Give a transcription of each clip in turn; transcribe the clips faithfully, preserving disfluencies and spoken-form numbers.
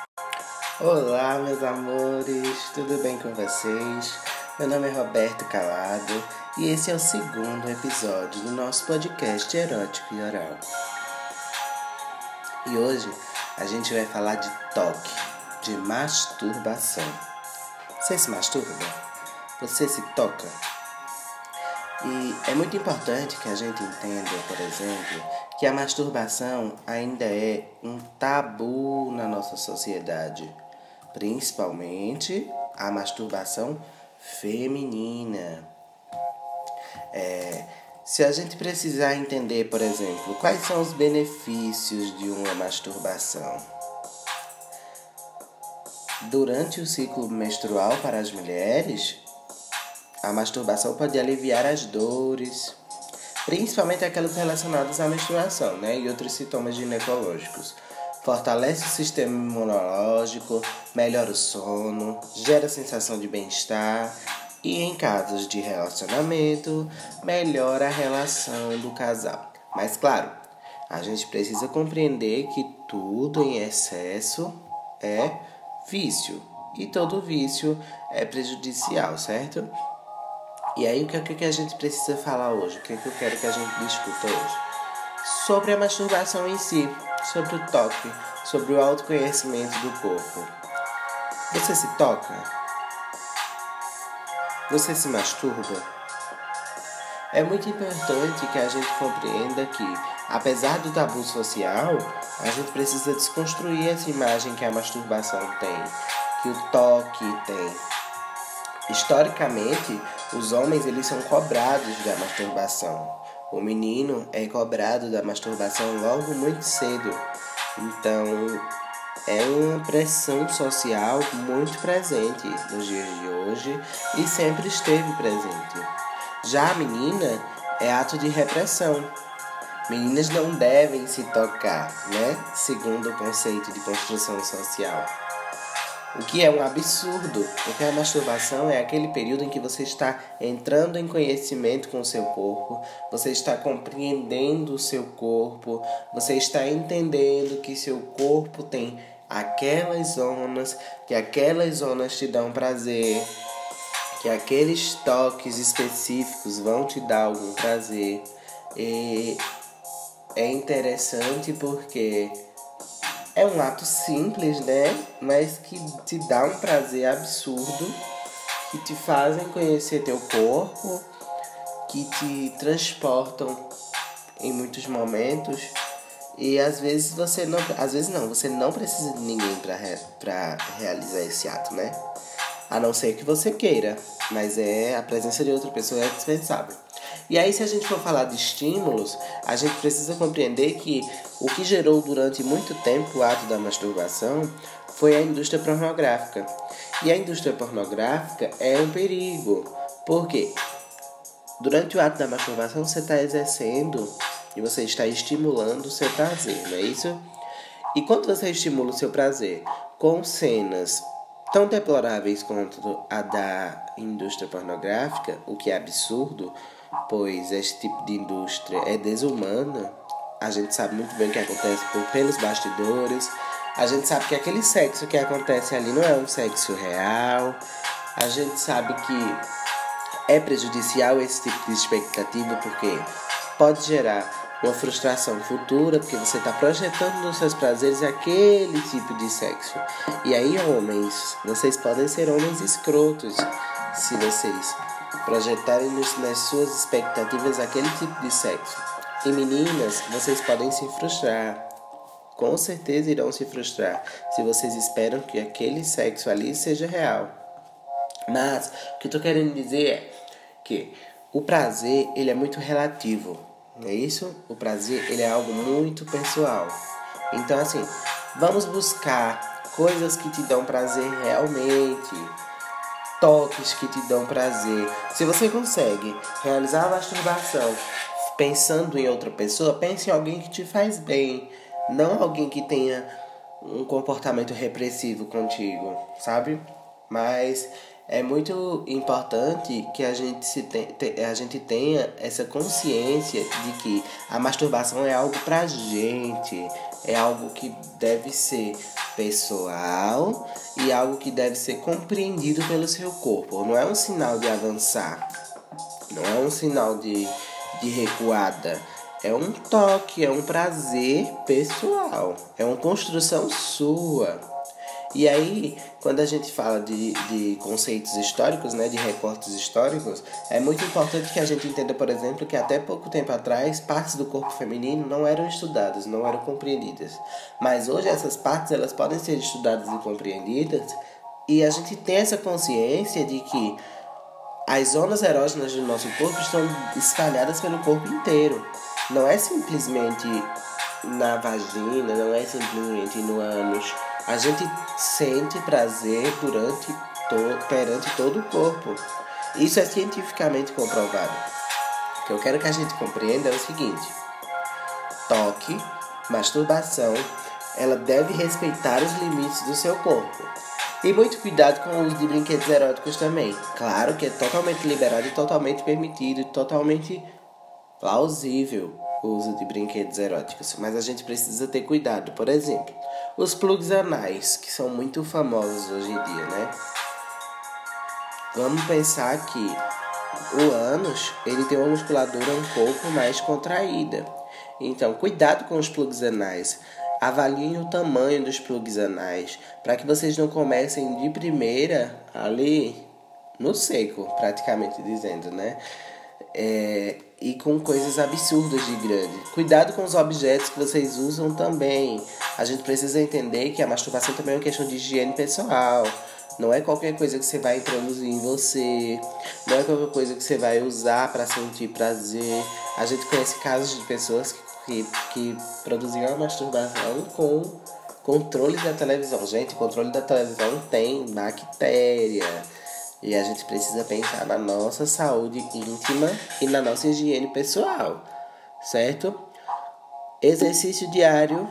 Olá, meus amores, tudo bem com vocês? Meu nome é Roberto Calado e esse é o segundo episódio do nosso podcast erótico e oral. E hoje a gente vai falar de toque, de masturbação. Você se masturba? Você se toca? E é muito importante que a gente entenda, por exemplo, que a masturbação ainda é um tabu na nossa sociedade. Principalmente a masturbação feminina. É, se a gente precisar entender, por exemplo, quais são os benefícios de uma masturbação. Durante o ciclo menstrual para as mulheres, a masturbação pode aliviar as dores, principalmente aquelas relacionadas à menstruação, né, e outros sintomas ginecológicos. Fortalece o sistema imunológico, melhora o sono, gera sensação de bem-estar e, em casos de relacionamento, melhora a relação do casal. Mas, claro, a gente precisa compreender que tudo em excesso é vício e todo vício é prejudicial, certo? E aí, o que é que a gente precisa falar hoje? O que é que eu quero que a gente discuta hoje? Sobre a masturbação em si, sobre o toque, sobre o autoconhecimento do corpo. Você se toca? Você se masturba? É muito importante que a gente compreenda que, apesar do tabu social, a gente precisa desconstruir essa imagem que a masturbação tem, que o toque tem. Historicamente, os homens eles são cobrados da masturbação. O menino é cobrado da masturbação logo muito cedo. Então, é uma pressão social muito presente nos dias de hoje e sempre esteve presente. Já a menina é ato de repressão. Meninas não devem se tocar, né? Segundo o conceito de construção social. O que é um absurdo, porque a masturbação é aquele período em que você está entrando em conhecimento com o seu corpo, você está compreendendo o seu corpo, você está entendendo que seu corpo tem aquelas zonas, que aquelas zonas te dão prazer, que aqueles toques específicos vão te dar algum prazer. E é interessante porque é um ato simples, né? Mas que te dá um prazer absurdo, que te fazem conhecer teu corpo, que te transportam em muitos momentos. E às vezes você não, às vezes não, você não precisa de ninguém para re, para realizar esse ato, né? A não ser que você queira, mas é a presença de outra pessoa é dispensável. E aí, se a gente for falar de estímulos, a gente precisa compreender que o que gerou durante muito tempo o ato da masturbação foi a indústria pornográfica. E a indústria pornográfica é um perigo. Por quê? Durante o ato da masturbação, você está exercendo e você está estimulando o seu prazer, não é isso? E quando você estimula o seu prazer com cenas tão deploráveis quanto a da indústria pornográfica, o que é absurdo, pois esse tipo de indústria é desumana. A gente sabe muito bem o que acontece por, pelos bastidores. A gente sabe que aquele sexo que acontece ali não é um sexo real. A gente sabe que é prejudicial esse tipo de expectativa porque pode gerar uma frustração futura, porque você está projetando nos seus prazeres aquele tipo de sexo. E aí, homens, vocês podem ser homens escrotos se vocês projetarem nas suas expectativas aquele tipo de sexo. E meninas, vocês podem se frustrar. Com certeza irão se frustrar se vocês esperam que aquele sexo ali seja real. Mas o que eu tô querendo dizer é que o prazer ele é muito relativo, não é isso? O prazer ele é algo muito pessoal. Então assim, vamos buscar coisas que te dão prazer realmente, toques que te dão prazer. Se você consegue realizar a masturbação pensando em outra pessoa, pense em alguém que te faz bem, não alguém que tenha um comportamento repressivo contigo, sabe? Mas é muito importante que a gente, se te, te, a gente tenha essa consciência de que a masturbação é algo pra gente, é algo que deve ser pessoal e algo que deve ser compreendido pelo seu corpo. Não é um sinal de avançar, não é um sinal de, de recuada. É um toque, é um prazer pessoal, é uma construção sua. E aí, quando a gente fala de, de conceitos históricos, né, de recortes históricos, é muito importante que a gente entenda, por exemplo, que até pouco tempo atrás, partes do corpo feminino não eram estudadas, não eram compreendidas. Mas hoje essas partes elas podem ser estudadas e compreendidas, e a gente tem essa consciência de que as zonas erógenas do nosso corpo estão espalhadas pelo corpo inteiro. Não é simplesmente na vagina, não é simplesmente no ânus. A gente sente prazer durante to- perante todo o corpo. Isso é cientificamente comprovado. O que eu quero que a gente compreenda é o seguinte: toque, masturbação, ela deve respeitar os limites do seu corpo. E muito cuidado com o uso de brinquedos eróticos também. Claro que é totalmente liberado e totalmente permitido e totalmente plausível o uso de brinquedos eróticos, mas a gente precisa ter cuidado. Por exemplo, os plugs anais, que são muito famosos hoje em dia, né? Vamos pensar que o ânus, ele tem uma musculatura um pouco mais contraída. Então, cuidado com os plugs anais. Avaliem o tamanho dos plugs anais, para que vocês não comecem de primeira ali no seco, praticamente dizendo, né? É, e com coisas absurdas de grande. Cuidado com os objetos que vocês usam também. A gente precisa entender que a masturbação também é uma questão de higiene pessoal. Não é qualquer coisa que você vai introduzir em você. Não é qualquer coisa que você vai usar para sentir prazer. A gente conhece casos de pessoas que, que, que produziam a masturbação com controle da televisão. Gente, controle da televisão tem bactéria. E a gente precisa pensar na nossa saúde íntima e na nossa higiene pessoal, certo? Exercício diário.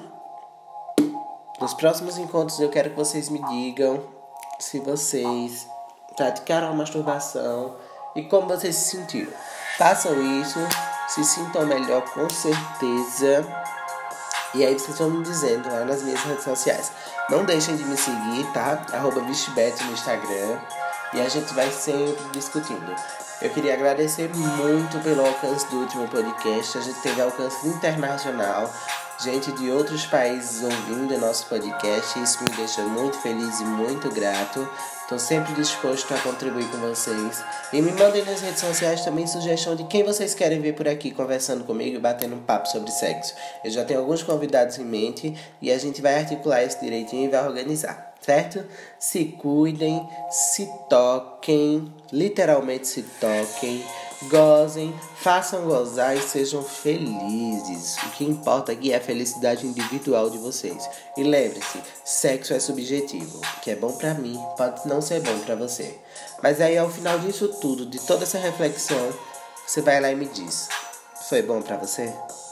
Nos próximos encontros eu quero que vocês me digam se vocês praticaram a masturbação e como vocês se sentiram. Façam isso, se sintam melhor com certeza. E aí vocês vão me dizendo lá nas minhas redes sociais. Não deixem de me seguir, tá? Arroba Vichbeto no Instagram. E a gente vai sempre discutindo. Eu queria agradecer muito pelo alcance do último podcast. A gente teve alcance internacional. Gente de outros países ouvindo o nosso podcast. Isso me deixa muito feliz e muito grato. Estou sempre disposto a contribuir com vocês. E me mandem nas redes sociais também sugestão de quem vocês querem ver por aqui conversando comigo e batendo um papo sobre sexo. Eu já tenho alguns convidados em mente e a gente vai articular isso direitinho e vai organizar, certo? Se cuidem, se toquem, literalmente se toquem, gozem, façam gozar e sejam felizes. O que importa aqui é a felicidade individual de vocês. E lembre-se, sexo é subjetivo. O que é bom pra mim pode não ser bom pra você. Mas aí ao final disso tudo, de toda essa reflexão, você vai lá e me diz: foi bom pra você?